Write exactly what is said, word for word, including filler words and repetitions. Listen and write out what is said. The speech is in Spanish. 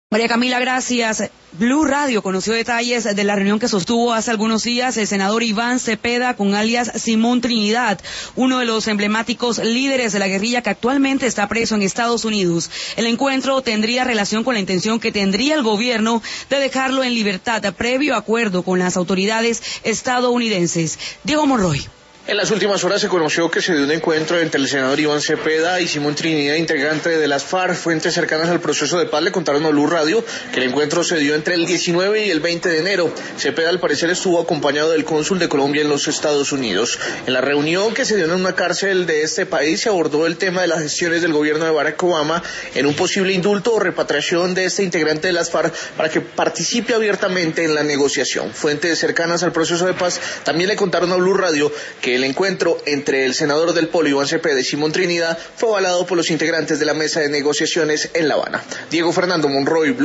María Camila, gracias. Blue Radio conoció detalles de la reunión que sostuvo hace algunos días el senador Iván Cepeda con alias Simón Trinidad, uno de los emblemáticos líderes de la guerrilla que actualmente está preso en Estados Unidos. El encuentro tendría relación con la intención que tendría el gobierno de dejarlo en libertad, previo acuerdo con las autoridades estadounidenses. Diego Monroy. En las últimas horas se conoció que se dio un encuentro entre el senador Iván Cepeda y Simón Trinidad, integrante de las FARC. Fuentes cercanas al proceso de paz le contaron a Blue Radio que el encuentro se dio entre el diecinueve y el veinte de enero. Cepeda al parecer estuvo acompañado del cónsul de Colombia en los Estados Unidos. En la reunión que se dio en una cárcel de este país se abordó el tema de las gestiones del gobierno de Barack Obama en un posible indulto o repatriación de este integrante de las FARC para que participe abiertamente en la negociación. Fuentes cercanas al proceso de paz también le contaron a Blue Radio que el encuentro entre el senador del Polo Iván Cepeda y Simón Trinidad fue avalado por los integrantes de la mesa de negociaciones en La Habana. Diego Fernando Monroy, Blue